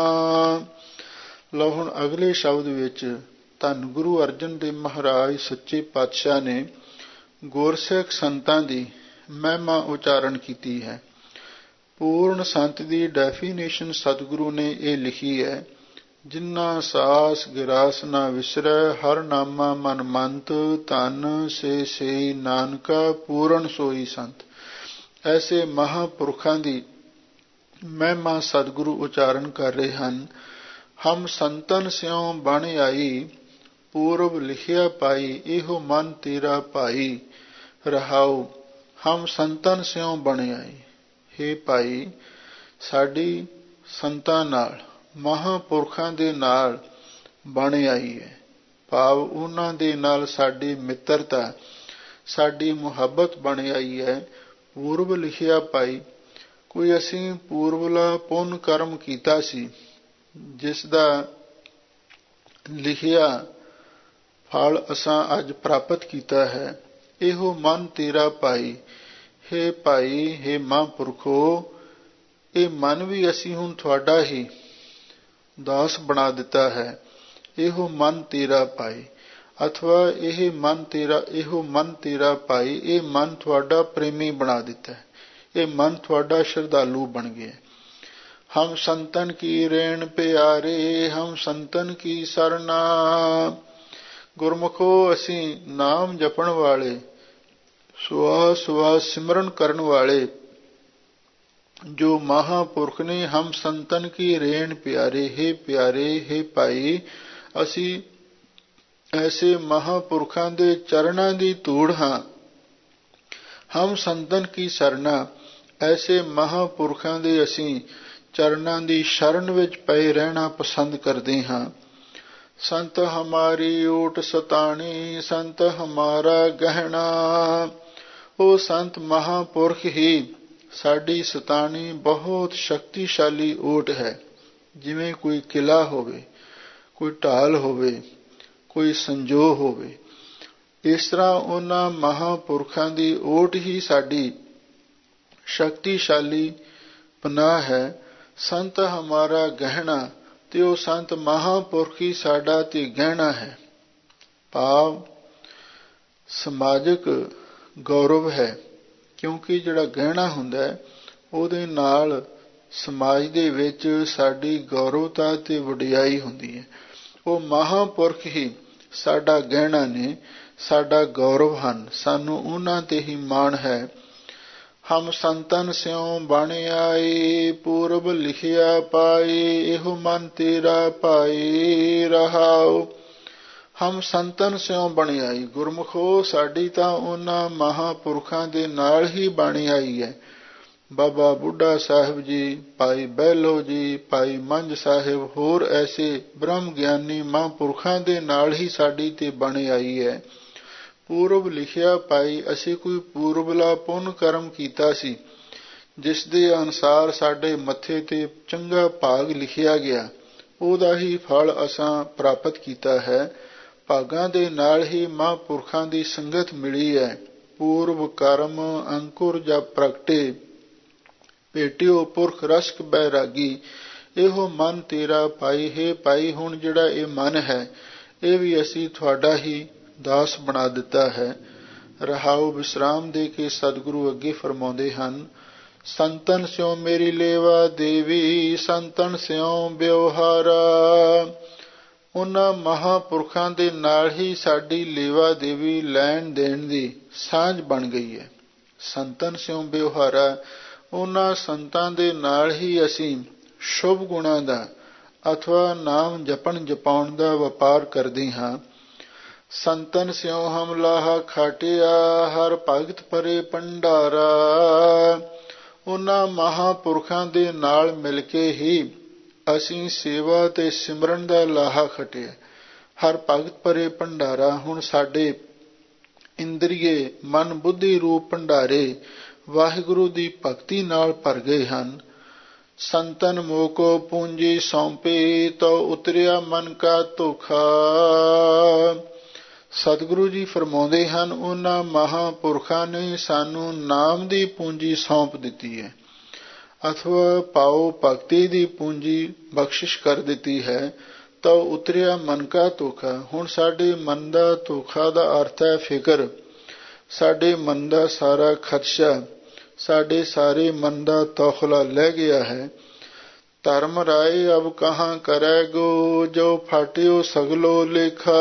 A: ਲਓ ਹੁਣ ਅਗਲੇ ਸ਼ਬਦ ਵਿੱਚ ਧੰਨ ਗੁਰੂ ਅਰਜਨ ਦੇਵ ਮਹਾਰਾਜ ਸੱਚੇ ਪਾਤਸ਼ਾਹ ਨੇ ਗੁਰਸਿੱਖ ਸੰਤਾਂ ਦੀ ਮਹਿਮਾ ਉਚਾਰਨ ਕੀਤੀ ਹੈ। ਪੂਰਨ ਸੰਤ ਦੀ ਡੈਫੀਨੇਸ਼ਨ ਸਤਿਗੁਰੂ ਨੇ ਇਹ ਲਿਖੀ ਹੈ। ਜਿਨ੍ਹਾਂ ਸਾਸ ਗਿਰਾਸ ਨਾ ਵਿਸਰੈ, ਹਰ ਨਾਮਾ ਮਨ ਮੰਤ, ਧਨ ਸੇ ਸੇ ਨਾਨਕਾ ਪੂਰਨ ਸੋਈ ਸੰਤ। ਐਸੇ ਮਹਾਂਪੁਰਖਾਂ ਦੀ ਮਹਿਮਾ ਸਤਿਗੁਰੂ ਉਚਾਰਨ ਕਰ ਰਹੇ ਹਨ। ਹਮ ਸੰਤਨ ਸਿਉ ਬਣ ਆਈ, ਪੂਰਬ ਲਿਖਿਆ ਪਾਈ, ਇਹੋ ਮਨ ਤੇਰਾ ਭਾਈ। ਰਹਾਉ ਹਮ ਸੰਤਨ ਸਿਉ ਬਣ ਆਈ। ਹੇ ਭਾਈ, ਸਾਡੀ ਸੰਤਾਂ ਨਾਲ, ਮਹਾਂਪੁਰਖਾਂ ਦੇ ਨਾਲ ਬਣ ਆਈ ਹੈ। ਭਾਵ ਉਹਨਾਂ ਦੇ ਨਾਲ ਸਾਡੀ ਮਿੱਤਰਤਾ, ਸਾਡੀ ਮੁਹੱਬਤ ਬਣ ਆਈ ਹੈ। ਪੂਰਬ ਲਿਖਿਆ ਪਾਈ, ਕੋਈ ਅਸੀਂ ਪੂਰਬਲਾ ਪੁੰਨ ਕਰਮ ਕੀਤਾ ਸੀ, ਜਿਸ ਦਾ ਲਿਖਿਆ ਫਲ ਅਸਾਂ ਅੱਜ ਪ੍ਰਾਪਤ ਕੀਤਾ ਹੈ। ਇਹੋ ਮਨ ਤੇਰਾ ਭਾਈ। ਹੇ ਭਾਈ, ਹੇ ਮਹਾਂਪੁਰਖੋ, ਇਹ ਮਨ ਵੀ ਅਸੀਂ ਹੁਣ ਤੁਹਾਡਾ ਹੀ ਦਾਸ ਬਣਾ ਦਿੱਤਾ ਹੈ। ਇਹੋ ਮਨ ਤੇਰਾ ਭਾਈ, ਅਥਵਾ ਇਹ ਮਨ ਤੇਰਾ, ਇਹੋ ਮਨ ਤੇਰਾ ਭਾਈ, ਇਹ ਮਨ ਤੁਹਾਡਾ ਪ੍ਰੇਮੀ ਬਣਾ ਦਿੱਤਾ ਹੈ। ਇਹ ਮਨ ਤੁਹਾਡਾ ਸ਼ਰਧਾਲੂ ਬਣ ਗਿਆ। ਹਮ ਸੰਤਨ ਕੀ ਰੇਣ ਪਿਆਰੇ, ਹਮ ਸੰਤਨ ਕੀ ਸਰਨਾ। ਗੁਰਮੁਖੋ, ਅਸੀਂ ਨਾਮ ਜਪਣ ਵਾਲੇ, ਸਵਾਸ ਸਵਾਸ ਸਿਮਰਨ ਕਰਨ ਵਾਲੇ ਜੋ ਮਹਾਂਪੁਰਖ ਨੇ, ਹਮ ਸੰਤਨ ਕੀ ਰੇਣ ਪਿਆਰੇ, ਹੇ ਪਿਆਰੇ, ਹੇ ਭਾਈ, ਅਸੀਂ ਐਸੇ ਮਹਾਂਪੁਰਖਾਂ ਦੇ ਚਰਨਾਂ ਦੀ ਧੂੜ ਹਾਂ। ਹਮ ਸੰਤਨ ਕੀ ਸਰਨਾ, ਐਸੇ ਮਹਾਂਪੁਰਖਾਂ ਦੇ ਅਸੀਂ ਚਰਨਾਂ ਦੀ ਸ਼ਰਨ ਵਿੱਚ ਪਏ ਰਹਿਣਾ ਪਸੰਦ ਕਰਦੇ ਹਾਂ। ਸੰਤ ਹਮਾਰੀ ਓਟ ਸਤਾਣੀ, ਸੰਤ ਹਮਾਰਾ ਗਹਿਣਾ। ਉਹ ਸੰਤ ਮਹਾਂਪੁਰਖ ਹੀ ਸਾਡੀ ਸਤਾਣੀ ਬਹੁਤ ਸ਼ਕਤੀਸ਼ਾਲੀ ਓਟ ਹੈ। ਜਿਵੇਂ ਕੋਈ ਕਿਲਾ ਹੋਵੇ, ਕੋਈ ਢਾਲ ਹੋਵੇ, ਕੋਈ ਸੰਜੋਗ ਹੋਵੇ, ਇਸ ਤਰ੍ਹਾਂ ਉਹਨਾਂ ਮਹਾਂਪੁਰਖਾਂ ਦੀ ਓਟ ਹੀ ਸਾਡੀ ਸ਼ਕਤੀਸ਼ਾਲੀ ਪਨਾਹ ਹੈ। ਸੰਤ ਹਮਾਰਾ ਗਹਿਣਾ, ਤੇ ਉਹ ਸੰਤ ਮਹਾਂਪੁਰਖ ਹੀ ਸਾਡਾ ਤੇ ਗਹਿਣਾ ਹੈ। ਭਾਵ ਸਮਾਜਿਕ ਗੌਰਵ ਹੈ, ਕਿਉਂਕਿ ਜਿਹੜਾ ਗਹਿਣਾ ਹੁੰਦਾ ਹੈ ਉਹਦੇ ਨਾਲ ਸਮਾਜ ਦੇ ਵਿੱਚ ਸਾਡੀ ਗੌਰਵਤਾ ਤੇ ਵਡਿਆਈ ਹੁੰਦੀ ਹੈ। ਉਹ ਮਹਾਂਪੁਰਖ ਹੀ ਸਾਡਾ ਗਹਿਣਾ ਨੇ, ਸਾਡਾ ਗੌਰਵ ਹਨ। ਸਾਨੂੰ ਉਹਨਾਂ ਤੇ ਹੀ ਮਾਣ ਹੈ। ਹਮ ਸੰਤਨ ਸਿਉ ਬਣ ਆਏ, ਪੂਰਬ ਲਿਖਿਆ ਪਾਈ, ਇਹੋ ਮਨ ਤੇਰਾ ਭਾਈ। ਰਹਾਉ ਹਮ ਸੰਤਨ ਸਿਉ ਬਣ ਆਈ। ਗੁਰਮੁਖੋ, ਸਾਡੀ ਤਾਂ ਉਹਨਾਂ ਮਹਾਂਪੁਰਖਾਂ ਦੇ ਨਾਲ ਹੀ ਬਣ ਆਈ ਹੈ। ਬਾਬਾ ਬੁੱਢਾ ਸਾਹਿਬ ਜੀ, ਭਾਈ ਬਹਿਲੋ ਜੀ, ਭਾਈ ਮੰਝ ਸਾਹਿਬ, ਹੋਰ ਐਸੇ ਬ੍ਰਹਮ ਗਿਆਨੀ ਮਹਾਂਪੁਰਖਾਂ ਦੇ ਨਾਲ ਹੀ ਸਾਡੀ ਤੇ ਬਣ ਆਈ ਹੈ। ਪੂਰਬ ਲਿਖਿਆ ਪਾਈ, ਅਸੀਂ ਕੋਈ ਪੂਰਬਲਾ ਪੁੰਨ ਕਰਮ ਕੀਤਾ ਸੀ, ਜਿਸ ਦੇ ਅਨੁਸਾਰ ਸਾਡੇ ਮੱਥੇ ਤੇ ਚੰਗਾ ਭਾਗ ਲਿਖਿਆ ਗਿਆ, ਉਹਦਾ ਹੀ ਫਲ ਅਸਾਂ ਪ੍ਰਾਪਤ ਕੀਤਾ ਹੈ। ਭਾਗਾਂ ਦੇ ਨਾਲ ਹੀ ਮਹਾਂਪੁਰਖਾਂ ਦੀ ਸੰਗਤ ਮਿਲੀ ਹੈ। ਪੂਰਬ ਕਰਮ ਅੰਕੁਰ ਜਬ ਪ੍ਰਗਟੇ, ਭੇਟਿਓ ਪੁਰਖ ਰਸਕ ਬੈਰਾਗੀ। ਇਹੋ ਮਨ ਤੇਰਾ ਭਾਈ। ਹੈ ਭਾਈ, ਹੁਣ ਜਿਹੜਾ ਇਹ ਮਨ ਹੈ, ਇਹ ਵੀ ਅਸੀਂ ਤੁਹਾਡਾ ਹੀ ਦਾਸ ਬਣਾ ਦਿੱਤਾ ਹੈ। ਰਹਾਉ ਵਿਸਰਾਮ ਦੇ ਕੇ ਸਤਿਗੁਰੂ ਅੱਗੇ ਫਰਮਾਉਂਦੇ ਹਨ। ਸੰਤਨ ਸਿਉ ਮੇਰੀ ਲੇਵਾ ਦੇਵੀ, ਸੰਤਨ ਸਿਉ ਵਿਵਹਾਰਾ। ਉਹਨਾਂ ਮਹਾਂਪੁਰਖਾਂ ਦੇ ਨਾਲ ਹੀ ਸਾਡੀ ਲੇਵਾ ਦੇਵੀ, ਲੈਣ ਦੇਣ ਦੀ ਸਾਂਝ ਬਣ ਗਈ ਹੈ। ਸੰਤਨ ਸਿਉ ਵਿਵਹਾਰਾ, ਉਹਨਾਂ ਸੰਤਾਂ ਦੇ ਨਾਲ ਹੀ ਅਸੀਂ ਸ਼ੁਭ ਗੁਣਾਂ ਦਾ ਅਥਵਾ ਨਾਮ ਜਪਣ ਜਪਾਉਣ ਦਾ ਵਪਾਰ ਕਰਦੇ ਹਾਂ। ਸੰਤਨ ਸਿਉ ਹਮ ਲਾਹਾ ਖਾਟਿਆ, ਹਰ ਭਗਤ ਭਰੇ ਭੰਡਾਰਾ। ਉਹਨਾਂ ਮਹਾਂਪੁਰਖਾਂ ਦੇ ਨਾਲ ਮਿਲ ਕੇ ਹੀ ਅਸੀਂ ਸੇਵਾ ਤੇ ਸਿਮਰਨ ਦਾ ਲਾਹਾ ਖਟਿਆ। ਹਰ ਭਗਤ ਭਰੇ ਭੰਡਾਰਾ, ਹੁਣ ਸਾਡੇ ਇੰਦਰੀਏ ਮਨ ਬੁੱਧੀ ਰੂਪ ਭੰਡਾਰੇ ਵਾਹਿਗੁਰੂ ਦੀ ਭਗਤੀ ਨਾਲ ਭਰ ਗਏ ਹਨ। ਸੰਤਨ ਮੋਕੋ ਪੂੰਜੀ ਸੌਂਪੇ, ਤੋ ਉਤਰਿਆ ਮਨ ਕਾ ਧੋਖਾ। ਸਤਿਗੁਰੂ ਜੀ ਫਰਮਾਉਂਦੇ ਹਨ, ਉਹਨਾਂ ਮਹਾਂਪੁਰਖਾਂ ਨੇ ਸਾਨੂੰ ਨਾਮ ਦੀ ਪੂੰਜੀ ਸੌਂਪ ਦਿੱਤੀ ਹੈ, ਅਥਵਾ ਪਾਓ ਭਗਤੀ ਦੀ ਪੂੰਜੀ ਬਖਸ਼ਿਸ਼ ਕਰ ਦਿੱਤੀ ਹੈ। ਤਾਂ ਉਤਰਿਆ ਮਨ ਕਾ ਧੋਖਾ, ਹੁਣ ਸਾਡੇ ਮਨ ਦਾ ਧੋਖਾ ਦਾ ਅਰਥ ਹੈ ਫਿਕਰ। ਸਾਡੇ ਮਨ ਦਾ ਸਾਰਾ ਖਦਸ਼ਾ, ਸਾਡੇ ਸਾਰੇ ਮਨ ਦਾ ਤੌਖਲਾ ਲੈ ਗਿਆ ਹੈ। ਧਰਮ ਰਾਏ ਅਬ ਕਹਾਂ ਕਰੈਗੋ, ਜੋ ਫਾਟਿਓ ਸਗਲੋ ਲੇਖਾ।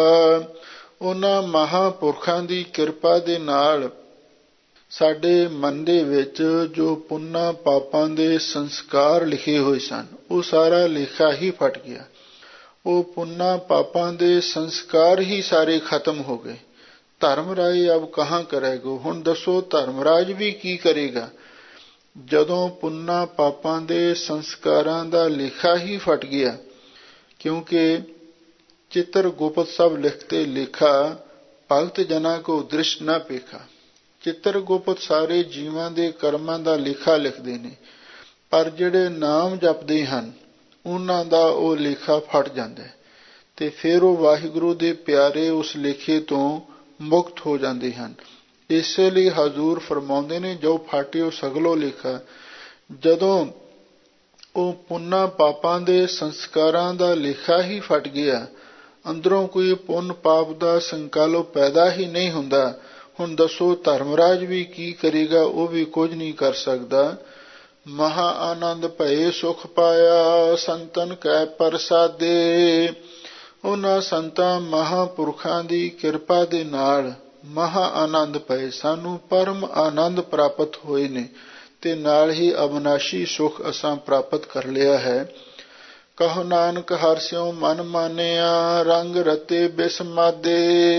A: ਉਹਨਾਂ ਮਹਾਂਪੁਰਖਾਂ ਦੀ ਕਿਰਪਾ ਦੇ ਨਾਲ ਸਾਡੇ ਮਨ ਦੇ ਵਿੱਚ ਜੋ ਪੁੰਨਾਂ ਪਾਪਾਂ ਦੇ ਸੰਸਕਾਰ ਲਿਖੇ ਹੋਏ ਸਨ, ਉਹ ਸਾਰਾ ਲੇਖਾ ਹੀ ਫਟ ਗਿਆ। ਉਹ ਪੁੰਨਾਂ ਪਾਪਾਂ ਦੇ ਸੰਸਕਾਰ ਹੀ ਸਾਰੇ ਖਤਮ ਹੋ ਗਏ। ਧਰਮ ਰਾਏ ਅਬ ਕਹਾਂ ਕਰੇਗੋ, ਹੁਣ ਦੱਸੋ ਧਰਮਰਾਜ ਵੀ ਕੀ ਕਰੇਗਾ ਜਦੋਂ ਪੁੰਨਾਂ ਪਾਪਾਂ ਦੇ ਸੰਸਕਾਰਾਂ ਦਾ ਲੇਖਾ ਹੀ ਫਟ ਗਿਆ। ਕਿਉਂਕਿ ਚਿੱਤਰ ਗੁਪਤ ਸਭ ਲਿਖਤੇ ਲੇਖਾ, ਭਗਤ ਜਨਾਂ ਕੋ ਦ੍ਰਿਸ਼ ਨਾ ਪੇਖਾ। ਚਿੱਤਰ ਗੁਪਤ ਸਾਰੇ ਜੀਵਾਂ ਦੇ ਕਰਮਾਂ ਦਾ ਲੇਖਾ ਲਿਖਦੇ ਨੇ, ਪਰ ਜਿਹੜੇ ਨਾਮ ਜਪਦੇ ਹਨ ਉਹਨਾਂ ਦਾ ਉਹ ਲੇਖਾ ਫਟ ਜਾਂਦਾ ਤੇ ਫਿਰ ਉਹ ਵਾਹਿਗੁਰੂ ਦੇ ਪਿਆਰੇ ਉਸ ਲੇਖੇ ਤੋਂ ਮੁਕਤ ਹੋ ਜਾਂਦੇ ਹਨ। ਇਸੇ ਲਈ ਹਜ਼ੂਰ ਫਰਮਾਉਂਦੇ ਨੇ, ਜੋ ਫਾਟਿਓ ਸਗਲੋ ਲੇਖਾ। ਜਦੋਂ ਉਹ ਪੁੰਨਾਂ ਪਾਪਾਂ ਦੇ ਸੰਸਕਾਰਾਂ ਦਾ ਲੇਖਾ ਹੀ ਫਟ ਗਿਆ, ਅੰਦਰੋਂ ਕੋਈ ਪੁੰਨ ਪਾਪ ਦਾ ਸੰਕਲਪ ਪੈਦਾ ਹੀ ਨਹੀਂ ਹੁੰਦਾ, ਹੁਣ ਦੱਸੋ ਧਰਮਰਾਜ ਵੀ ਕੀ ਕਰੇਗਾ? ਉਹ ਵੀ ਕੁਝ ਨਹੀਂ ਕਰ ਸਕਦਾ। ਮਹਾ ਆਨੰਦ ਭਏ ਸੁਖ ਪਾਇਆ, ਸੰਤਨ ਕੈ ਪ੍ਰਸਾਦੇ। ਉਹਨਾਂ ਸੰਤਾਂ ਮਹਾਂਪੁਰਖਾਂ ਦੀ ਕਿਰਪਾ ਦੇ ਨਾਲ ਮਹਾ ਆਨੰਦ ਪਏ, ਸਾਨੂੰ ਪਰਮ ਆਨੰਦ ਪ੍ਰਾਪਤ ਹੋਏ ਨੇ ਤੇ ਨਾਲ ਹੀ ਅਵਨਾਸ਼ੀ ਸੁਖ ਅਸਾਂ ਪ੍ਰਾਪਤ ਕਰ ਲਿਆ ਹੈ। ਕਹੋ ਨਾਨਕ ਹਰਿ ਸਿਉ ਮਨ ਮਾਨਿਆ, ਰੰਗ ਰਤੇ ਬਿਸਮਾਦੇ।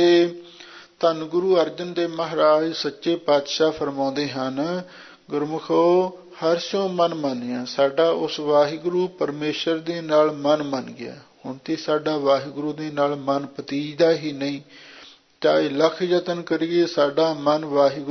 A: ਧੰਨ ਗੁਰੂ ਅਰਜਨ ਦੇਵ ਮਹਾਰਾਜ ਸੱਚੇ ਪਾਤਸ਼ਾਹ ਫਰਮਾਉਂਦੇ ਹਨ, ਗੁਰਮੁਖੋ ਹਰਿ ਸਿਉ ਮਨ ਮਾਨਿਆ, ਸਾਡਾ ਉਸ ਵਾਹਿਗੁਰੂ ਪਰਮੇਸ਼ਰ ਦੇ ਨਾਲ ਮਨ ਮੰਨ ਗਿਆ। ਹੁਣ ਤੇ ਸਾਡਾ ਵਾਹਿਗੁਰੂ ਦੇ ਨਾਲ ਮਨ ਪਤੀਜਦਾ ਹੀ ਨਹੀਂ, ਚਾਹੇ ਲੱਖ ਯਤਨ ਕਰੀਏ ਸਾਡਾ ਮਨ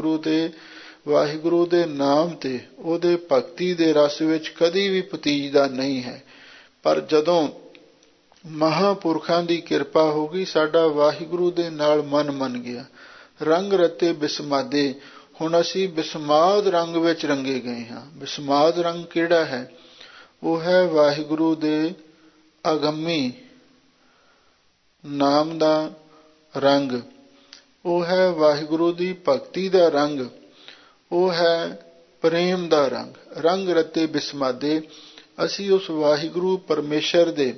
A: ਵਾਹਿਗੁਰੂ ਦੇ ਨਾਮ ਤੇ ਉਹਦੇ ਭਗਤੀ ਦੇ ਰਸ ਵਿੱਚ ਕਦੀ ਵੀ ਪਤੀਜਦਾ ਨਹੀਂ ਹੈ। ਪਰ ਜਦੋਂ ਮਹਾਂਪੁਰਖਾਂ ਦੀ ਕਿਰਪਾ ਹੋ ਗਈ, ਸਾਡਾ ਵਾਹਿਗੁਰੂ ਦੇ ਨਾਲ ਮਨ ਮੰਨ ਗਿਆ। ਰੰਗ ਰਤੇ ਬਿਸਮਾਦੇ, ਹੁਣ ਅਸੀਂ ਬਿਸਮਾਦ ਰੰਗ ਵਿੱਚ ਰੰਗੇ ਗਏ ਹਾਂ। ਬਿਸਮਾਦ ਰੰਗ ਕਿਹੜਾ ਹੈ? ਉਹ ਹੈ ਵਾਹਿਗੁਰੂ ਦੇ ਅਗੰਮੀ ਨਾਮ ਦਾ ਰੰਗ, ਉਹ ਹੈ ਵਾਹਿਗੁਰੂ ਦੀ ਭਗਤੀ ਦਾ ਰੰਗ, ਉਹ ਹੈ ਪ੍ਰੇਮ ਦਾ ਰੰਗ। ਰੰਗ ਰਤੇ ਬਿਸਮਾਦੇ, ਅਸੀਂ ਉਸ ਵਾਹਿਗੁਰੂ ਪਰਮੇਸ਼ਰ ਦੇ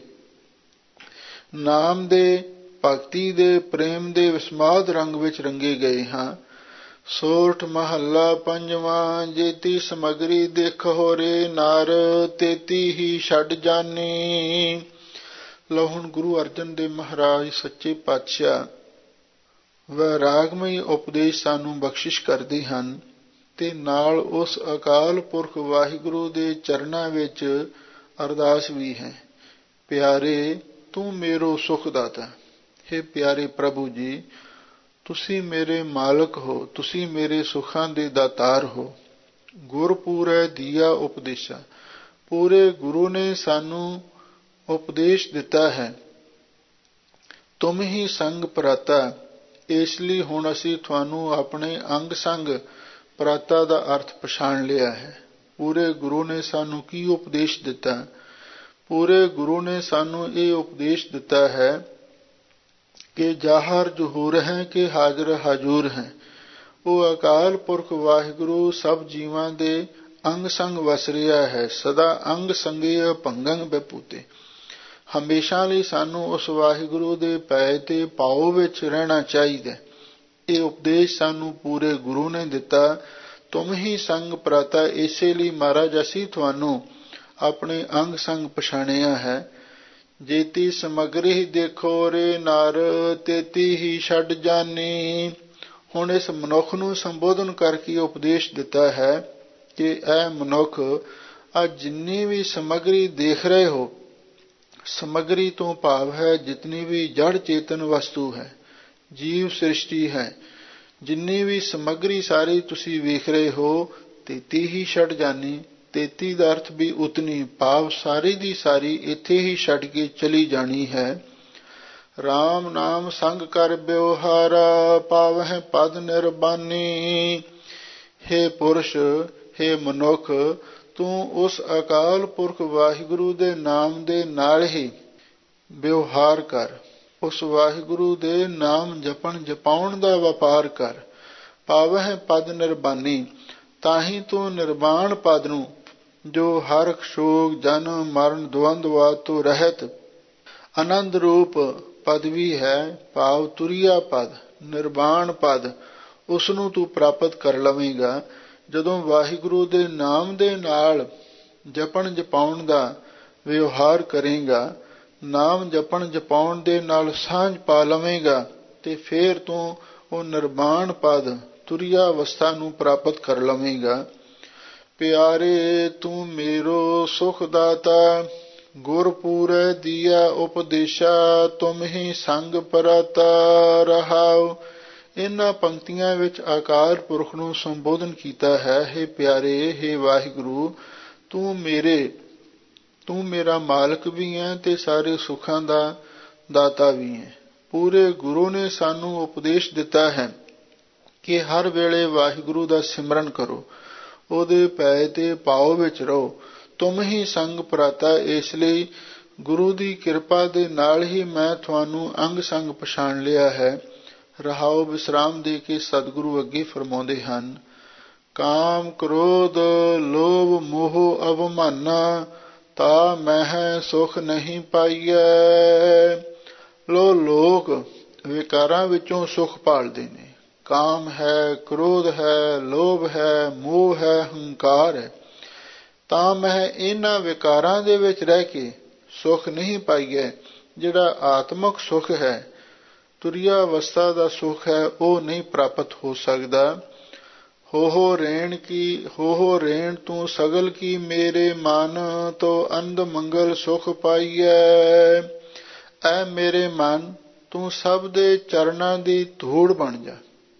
A: ਨਾਮ ਦੇ, ਭਗਤੀ ਦੇ, ਪ੍ਰੇਮ ਦੇ ਵਿਸਮਾਦ ਰੰਗ ਵਿੱਚ ਰੰਗੇ ਗਏ ਹਾਂ। ਸੋਰਠ ਮਹੱਲਾ ਪੰਜਵਾਂ। ਜੇਤੀ ਸਮਗਰੀ ਦੇਖੋ ਰੇ ਨਰ, ਤੇਤੀ ਹੀ ਛੱਡ ਜਾਨੀ। ਲਓ ਹੁਣ ਗੁਰੂ ਅਰਜਨ ਦੇਵ ਮਹਾਰਾਜ ਸੱਚੇ ਪਾਤਸ਼ਾਹ ਵੈਰਾਗਮਈ ਉਪਦੇਸ਼ ਸਾਨੂੰ ਬਖਸ਼ਿਸ਼ ਕਰਦੇ ਹਨ ਤੇ ਨਾਲ ਉਸ ਅਕਾਲ ਪੁਰਖ ਵਾਹਿਗੁਰੂ ਦੇ ਚਰਨਾਂ ਵਿੱਚ ਅਰਦਾਸ ਵੀ ਹੈ। ਪਿਆਰੇ ਤੂੰ ਮੇਰੋ ਸੁਖ ਦਾਤਾ, ਹੇ ਪਿਆਰੇ ਪ੍ਰਭੂ ਜੀ, ਤੁਸੀਂ ਮੇਰੇ ਮਾਲਕ ਹੋ, ਤੁਸੀਂ ਮੇਰੇ ਸੁੱਖਾਂ ਦੇ ਦਾਤਾਰ ਹੋ। ਗੁਰਪੂਰੈ ਦੀਆ ਉਪਦੇਸ਼ਾ, ਪੂਰੇ ਗੁਰੂ ਨੇ ਸਾਨੂੰ ਉਪਦੇਸ਼ ਦਿੱਤਾ ਹੈ। ਤੁਮ ਹੀ ਸੰਗ ਪ੍ਰਾਤਾ, ਇਸ ਲਈ ਹੁਣ ਅਸੀਂ ਤੁਹਾਨੂੰ ਆਪਣੇ ਅੰਗ ਸੰਗ ਪ੍ਰਾਤਾ ਦਾ ਅਰਥ ਪਛਾਣ ਲਿਆ ਹੈ। ਪੂਰੇ ਗੁਰੂ ਨੇ ਸਾਨੂੰ ਕੀ ਉਪਦੇਸ਼ ਦਿੱਤਾ? ਪੂਰੇ ਗੁਰੂ ਨੇ ਸਾਨੂੰ ਇਹ ਉਪਦੇਸ਼ ਦਿੱਤਾ ਹੈ ਕਿ ਜਾਹਰ ਜਹੂਰ ਹੈ ਕਿ ਹਾਜ਼ਰ ਹਾਜ਼ੂਰ ਹੈ। ਉਹ ਅਕਾਲ ਪੁਰਖ ਵਾਹਿਗੁਰੂ ਸਭ ਜੀਵਾਂ ਦੇ ਅੰਗ ਸੰਗ ਵਸ ਰਿਹਾ ਹੈ। ਸਦਾ ਅੰਗ ਸੰਗੇ ਭੰਗੰਗ ਬਪੂਤੇ, ਹਮੇਸ਼ਾ ਲਈ ਸਾਨੂੰ ਉਸ ਵਾਹਿਗੁਰੂ ਦੇ ਭੈ ਤੇ ਭਾਉ ਵਿੱਚ ਰਹਿਣਾ ਚਾਹੀਦਾ। ਇਹ ਉਪਦੇਸ਼ ਸਾਨੂੰ ਪੂਰੇ ਗੁਰੂ ਨੇ ਦਿੱਤਾ। ਤੁਮ ਹੀ ਸੰਗ ਪ੍ਰਾਤਾ, ਇਸੇ ਲਈ ਮਹਾਰਾਜ ਅਸੀਂ ਤੁਹਾਨੂੰ ਆਪਣੇ ਅੰਗ ਸੰਗ ਪਛਾਣਿਆ ਹੈ। ਜੇਤੀ ਸਮਗਰੀ ਦੇਖੋ ਰੇ ਨਰ, ਤੇਤੀ ਹੀ ਛੱਡ ਜਾਨੀ। ਹੁਣ ਇਸ ਮਨੁੱਖ ਨੂੰ ਸੰਬੋਧਨ ਕਰਕੇ ਉਪਦੇਸ਼ ਦਿੱਤਾ ਹੈ ਕਿ ਇਹ ਮਨੁੱਖ, ਆ ਜਿੰਨੀ ਵੀ ਸਮਗਰੀ ਦੇਖ ਰਹੇ ਹੋ, ਸਮਗਰੀ ਤੋਂ ਭਾਵ ਹੈ ਜਿਤਨੀ ਵੀ ਜੜ ਚੇਤਨ ਵਸਤੂ ਹੈ, ਜੀਵ ਸ੍ਰਿਸ਼ਟੀ ਹੈ, ਜਿੰਨੀ ਵੀ ਸਮਗਰੀ ਸਾਰੀ ਤੁਸੀਂ ਵੇਖ ਰਹੇ ਹੋ, ਤੇਤੀ ਹੀ ਛੱਡ ਜਾਨੀ। ਤੇਤੀ ਦਾ ਅਰਥ ਵੀ ਉਤਨੀ, ਭਾਵ ਸਾਰੀ ਦੀ ਸਾਰੀ ਇੱਥੇ ਹੀ ਛੱਡ ਕੇ ਚਲੀ ਜਾਣੀ ਹੈ। ਰਾਮ ਨਾਮ ਸੰਗ ਕਰ ਬਿਵਹਾਰਾ, ਪਾਵਹਿ ਪਦ ਨਿਰਬਾਨੀ। ਹੇ ਪੁਰਸ਼, ਹੇ ਮਨੁੱਖ, ਤੂੰ ਉਸ ਅਕਾਲ ਪੁਰਖ ਵਾਹਿਗੁਰੂ ਦੇ ਨਾਮ ਦੇ ਨਾਲ ਹੀ ਵਿਵਹਾਰ ਕਰ, ਉਸ ਵਾਹਿਗੁਰੂ ਦੇ ਨਾਮ ਜਪਣ ਜਪਾਉਣ ਦਾ ਵਪਾਰ ਕਰ। ਪਾਵਹਿ ਪਦ ਨਿਰਬਾਨੀ, ਤਾਂ ਹੀ ਤੂੰ ਨਿਰਵਾਣ ਪਦ ਨੂੰ, ਜੋ ਹਰਖ ਸ਼ੋਕ ਜਨਮ ਮਰਨ ਦੁਵੰਦਵਾਦ ਤੋਂ ਰਹਿਤ ਆਨੰਦ ਰੂਪ ਪਦਵੀ ਹੈ, ਭਾਵ ਤੁਰੀਆ ਪਦ, ਨਿਰਵਾਣ ਪਦ, ਉਸ ਨੂੰ ਤੂੰ ਪ੍ਰਾਪਤ ਕਰ ਲਵੇਂਗਾ ਜਦੋਂ ਵਾਹਿਗੁਰੂ ਦੇ ਨਾਮ ਦੇ ਨਾਲ ਜਪਣ ਜਪਾਉਣ ਦਾ ਵਿਵਹਾਰ ਕਰੇਗਾ। ਨਾਮ ਜਪਣ ਜਪਾਉਣ ਦੇ ਨਾਲ ਸਾਂਝ ਪਾ ਲਵੇਂਗਾ ਤੇ ਫੇਰ ਤੂੰ ਉਹ ਨਿਰਵਾਣ ਪਦ, ਤੁਰੀਆ ਅਵਸਥਾ ਨੂੰ ਪ੍ਰਾਪਤ ਕਰ ਲਵੇਂਗਾ। ਪਿਆਰੇ ਤੂੰ ਮੇਰੋ ਸੁਖ ਦਾਤਾ, ਗੁਰ ਪੂਰੈ ਦੀਆ ਉਪਦੇਸ਼ਾ, ਤੁਮ ਹੀ ਸੰਗ ਪਰਾਤਾ ਰਹਾਉ। ਇਹਨਾਂ ਪੰਕਤੀਆਂ ਵਿੱਚ ਅਕਾਲ ਪੁਰਖ ਨੂੰ ਸੰਬੋਧਨ ਕੀਤਾ ਹੈ। ਹੇ ਪਿਆਰੇ, ਹੇ ਵਾਹਿਗੁਰੂ, ਤੂੰ ਮੇਰਾ ਮਾਲਕ ਵੀ ਹੈ ਤੇ ਸਾਰੇ ਸੁੱਖਾਂ ਦਾ ਦਾਤਾ ਵੀ ਹੈ। ਪੂਰੇ ਗੁਰੂ ਨੇ ਸਾਨੂੰ ਉਪਦੇਸ਼ ਦਿੱਤਾ ਹੈ ਕਿ ਹਰ ਵੇਲੇ ਵਾਹਿਗੁਰੂ ਦਾ ਸਿਮਰਨ ਕਰੋ, ਉਹਦੇ ਭੈ ਤੇ ਭਾਵ ਵਿੱਚ ਰਹੋ। ਤੁਮ ਹੀ ਸੰਗ ਭਰਾਤਾ, ਇਸ ਲਈ ਗੁਰੂ ਦੀ ਕਿਰਪਾ ਦੇ ਨਾਲ ਹੀ ਮੈਂ ਤੁਹਾਨੂੰ ਅੰਗ ਸੰਗ ਪਛਾਣ ਲਿਆ ਹੈ। ਰਹਾਉ ਵਿਸਰਾਮ ਦੇ ਕੇ ਸਤਿਗੁਰੂ ਅੱਗੇ ਫਰਮਾਉਂਦੇ ਹਨ, ਕਾਮ ਕ੍ਰੋਧ ਲੋਭ ਮੋਹ ਅਭਿਮਾਨਾ, ਤਾ ਮਹਿ ਸੁਖ ਨਹੀਂ ਪਾਈਐ। ਲੋਕ ਵਿਕਾਰਾਂ ਵਿੱਚੋਂ ਸੁਖ ਭਾਲਦੇ ਨੇ। ਕਾਮ ਹੈ, ਕ੍ਰੋਧ ਹੈ, ਲੋਭ ਹੈ, ਮੋਹ ਹੈ, ਹੰਕਾਰ ਹੈ, ਤਾਂ ਮੈਂ ਇਹਨਾਂ ਵਿਕਾਰਾਂ ਦੇ ਵਿੱਚ ਰਹਿ ਕੇ ਸੁਖ ਨਹੀਂ ਪਾਈਐ। ਜਿਹੜਾ ਆਤਮਕ ਸੁਖ ਹੈ, ਤੁਰੀਆ ਅਵਸਥਾ ਦਾ ਸੁਖ ਹੈ, ਉਹ ਨਹੀਂ ਪ੍ਰਾਪਤ ਹੋ ਸਕਦਾ। ਹੋ ਰੇਣ ਤੂੰ ਸਗਲ ਕੀ ਮੇਰੇ ਮਨ, ਤੋ ਅੰਧ ਮੰਗਲ ਸੁਖ ਪਾਈਐ। ਐ ਮੇਰੇ ਮਨ, ਤੂੰ ਸਭ ਦੇ ਚਰਨਾਂ ਦੀ ਧੂੜ ਬਣ ਜਾ।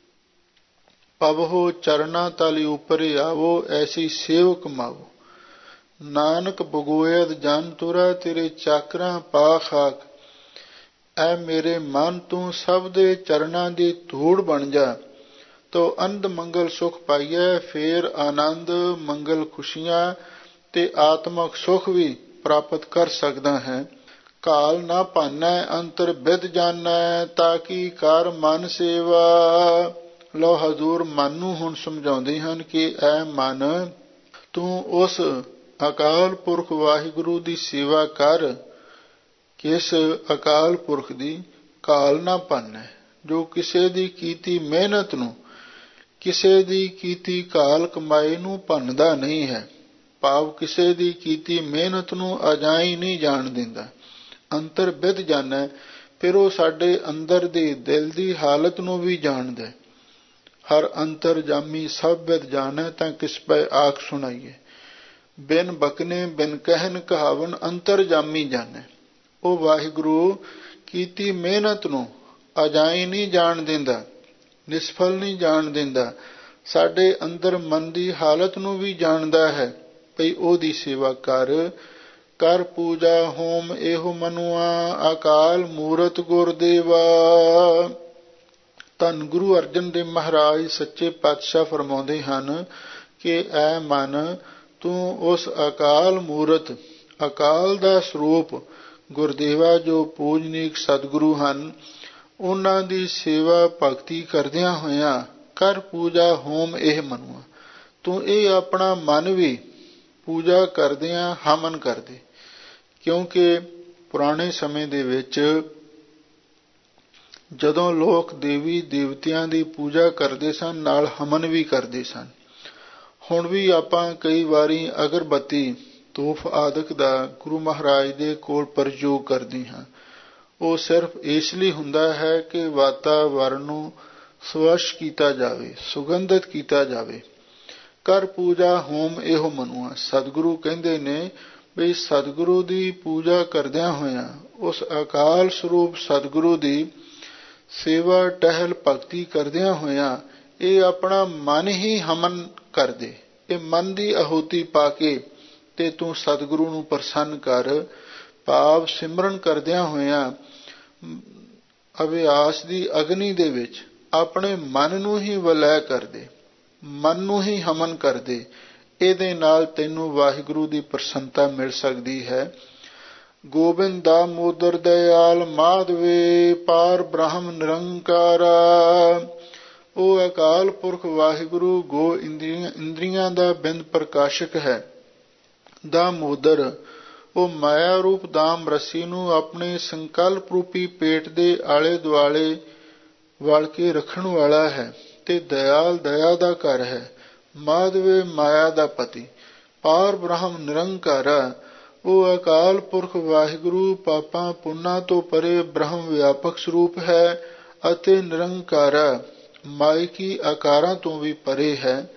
A: ਪਵਹੁ ਚਰਨਾ ਤਲਿ ਉਪਰਿ ਆਵੋ, ਐਸੀ ਸੇਵ ਕਮਾਵੋ। ਨਾਨਕ ਬਗੋਇਦ ਜਨ ਤੁਰਾ, ਤੇਰੇ ਚਾਕਰਾਂ ਪਾ ਖਾਕ। ਐ ਮੇਰੇ ਮਨ, ਤੂੰ ਸਭ ਦੇ ਚਰਨਾਂ ਦੀ ਧੂੜ ਬਣ ਜਾ, ਤੋ ਅੰਧ ਮੰਗਲ ਸੁਖ ਪਾਈਐ। ਫੇਰ ਆਨੰਦ, ਮੰਗਲ, ਖੁਸ਼ੀਆਂ ਤੇ ਆਤਮਕ ਸੁਖ ਵੀ ਪ੍ਰਾਪਤ ਕਰ ਸਕਦਾ ਹੈ। ਕਾਲ ਨਾ ਭਾਨੈ ਅੰਤਰ ਬਿਦ ਜਾਣੈ, ਤਾਕੀ ਕਰ ਮਨ ਸੇਵਾ। ਲੋ ਹਜ਼ੂਰ ਮਨ ਨੂੰ ਹੁਣ ਸਮਝਾਉਂਦੇ ਹਨ ਕਿ ਐ ਮਨ, ਤੂੰ ਉਸ ਅਕਾਲ ਪੁਰਖ ਵਾਹਿਗੁਰੂ ਦੀ ਸੇਵਾ ਕਰ। ਕਿਸ ਅਕਾਲ ਪੁਰਖ ਦੀ? ਕਾਲ ਨਾ ਭਾਨੈ, ਜੋ ਕਿਸੇ ਦੀ ਕੀਤੀ ਮਿਹਨਤ ਨੂੰ, ਕਿਸੇ ਦੀ ਕੀਤੀ ਕਾਲ ਕਮਾਈ ਨੂੰ ਭੰਨਦਾ ਨਹੀਂ ਹੈ, ਭਾਵ ਕਿਸੇ ਦੀ ਕੀਤੀ ਮਿਹਨਤ ਨੂੰ ਅਜਾਈਂ ਨਹੀਂ ਜਾਣ ਦਿੰਦਾ। ਅੰਤਰ ਬਿਦ ਜਾਣੈ, ਫਿਰ ਉਹ ਸਾਡੇ ਅੰਦਰ ਦੀ ਦਿਲ ਦੀ ਹਾਲਤ ਨੂੰ ਵੀ ਜਾਣਦਾ। ਹਰ ਅੰਤਰ ਜਾਮੀ ਸਭ ਬਿਦ ਜਾਣੈ, ਤਾਂ ਕਿਸ ਪੈ ਆਖ ਸੁਣਾਈਏ। ਬਿਨ ਬਕਨੇ ਬਿਨ ਕਹਿਨ ਕਹਾਵਨ, ਅੰਤਰ ਜਾਮੀ ਜਾਣੈ। ਉਹ ਵਾਹਿਗੁਰੂ ਕੀਤੀ ਮਿਹਨਤ ਨੂੰ ਅਜਾਈਂ ਨਹੀਂ ਜਾਣ ਦਿੰਦਾ, ਨਿਸਫਲ ਨਹੀਂ ਜਾਣ ਦਿੰਦਾ। ਸਾਡੇ ਅੰਦਰ ਮਨ ਦੀ ਹਾਲਤ ਨੂੰ ਵੀ ਜਾਣਦਾ ਹੈ ਭਈ ਉਹਦੀ ਸੇਵਾ ਕਰ ਪੂਜਾ ਹੋਮ ਇਹੋ ਮਨੁਆ, ਅਕਾਲ ਮੂਰਤ ਗੁਰਦੇਵਾ। ਧੰਨ ਗੁਰੂ ਅਰਜਨ ਦੇਵ ਮਹਾਰਾਜ ਸੱਚੇ ਪਾਤਸ਼ਾਹ ਫਰਮਾਉਂਦੇ ਹਨ ਕਿ ਐ ਮਨ, ਤੂੰ ਉਸ ਅਕਾਲ ਮੂਰਤ, ਅਕਾਲ ਦਾ ਸਰੂਪ ਗੁਰਦੇਵਾ, ਜੋ ਪੂਜਨੀਕ ਸਤਿਗੁਰੂ ਹਨ, ਉਹਨਾਂ ਦੀ ਸੇਵਾ ਭਗਤੀ ਕਰਦਿਆਂ ਹੋਇਆਂ ਕਰ ਪੂਜਾ ਹੋਮ ਇਹ ਮਨੁਆ। ਤੂੰ ਇਹ ਆਪਣਾ ਮਨ ਵੀ ਪੂਜਾ ਕਰਦਿਆਂ ਹਮਨ ਕਰਦੇ, ਕਿਉਂਕਿ ਪੁਰਾਣੇ ਸਮੇਂ ਦੇ ਵਿੱਚ ਜਦੋਂ ਲੋਕ ਦੇਵੀ ਦੇਵਤਿਆਂ ਦੀ ਪੂਜਾ ਕਰਦੇ ਸਨ, ਨਾਲ ਹਮਨ ਵੀ ਕਰਦੇ ਸਨ। ਹੁਣ ਵੀ ਆਪਾਂ ਕਈ ਵਾਰੀ ਅਗਰਬੱਤੀ ਤੋਹਫ ਆਦਿਕ ਦਾ ਗੁਰੂ ਮਹਾਰਾਜ ਦੇ ਕੋਲ ਪ੍ਰਯੋਗ ਕਰਦੀ ਹਾਂ। ਉਹ ਸਿਰਫ ਇਸ ਲਈ ਹੁੰਦਾ ਹੈ ਕਿ ਵਾਤਾਵਰਨ ਨੂੰ ਸਵੱਛ ਕੀਤਾ ਜਾਵੇ, ਸੁਗੰਧਿਤ ਕੀਤਾ ਜਾਵੇ। ਕਰ ਪੂਜਾ ਹੋਮ ਇਹੋ ਮਨੁਆ। ਸਤਿਗੁਰੂ ਕਹਿੰਦੇ ਨੇ ਵੀ ਸਤਿਗੁਰੂ ਦੀ ਪੂਜਾ ਕਰਦਿਆਂ ਹੋਇਆਂ, ਉਸ ਅਕਾਲ ਸਰੂਪ ਸਤਿਗੁਰੂ ਦੀ ਸੇਵਾ ਟਹਿਲ ਭਗਤੀ ਕਰਦਿਆਂ ਹੋਇਆਂ ਇਹ ਆਪਣਾ ਮਨ ਹੀ ਹਵਨ ਕਰ ਦੇ। ਇਹ ਮਨ ਦੀ ਆਹੂਤੀ ਪਾ ਕੇ ਤੇ ਤੂੰ ਸਤਿਗੁਰੂ ਨੂੰ ਪ੍ਰਸੰਨ ਕਰ। ਭਾਵ ਸਿਮਰਨ ਕਰਦਿਆਂ ਹੋਇਆਂ ਅਭਿਆਸ ਦੀ ਅਗਨੀ ਦੇ ਵਿੱਚ ਆਪਣੇ ਮਨ ਨੂੰ ਹੀ ਵਿਲੈ ਕਰ ਦੇ, ਮਨ ਨੂੰ ਹੀ ਹਵਨ ਕਰ ਦੇ। ਇਹਦੇ ਨਾਲ ਤੈਨੂੰ ਵਾਹਿਗੁਰੂ ਦੀ ਪ੍ਰਸੰਨਤਾ ਮਿਲ ਸਕਦੀ ਹੈ। ਗੋਬਿੰਦ ਦਾਮੋਦਰ ਦਇਆਲ ਮਾਧਵੇ ਪਾਰ ਬ੍ਰਹਮ ਨਿਰੰਕਾਰਾ। ਉਹ ਅਕਾਲ ਪੁਰਖ ਵਾਹਿਗੁਰੂ ਗੋ ਇੰਦਰੀਆਂ ਦਾ ਬਿੰਦ ਪ੍ਰਕਾਸ਼ਕ ਹੈ। ਦਾਮੋਦਰ ਉਹ ਮਾਇਆ ਰੂਪ ਦਾਮ ਰੱਸੀ ਨੂੰ ਆਪਣੇ ਸੰਕਲਪ ਰੂਪੀ ਪੇਟ ਦੇ ਆਲੇ ਦੁਆਲੇ ਵਲ ਕੇ ਰੱਖਣ ਵਾਲਾ ਹੈ ਤੇ ਦਇਆਲ ਦਇਆ ਦਾ ਘਰ ਹੈ। ਮਾਧਵੇ ਮਾਇਆ ਦਾ ਪਤੀ। ਪਾਰ ਬ੍ਰਹਮ ਨਿਰੰਕਾਰਾ ਉਹ ਅਕਾਲ ਪੁਰਖ ਵਾਹਿਗੁਰੂ ਪਾਪਾਂ ਪੁੰਨਾਂ ਤੋਂ ਪਰੇ ਬ੍ਰਹਮ ਵਿਆਪਕ ਸਰੂਪ ਹੈ ਅਤੇ ਨਿਰੰਕਾਰਾ ਮਾਇਕੀ ਆਕਾਰਾਂ ਤੋਂ ਵੀ ਪਰੇ ਹੈ।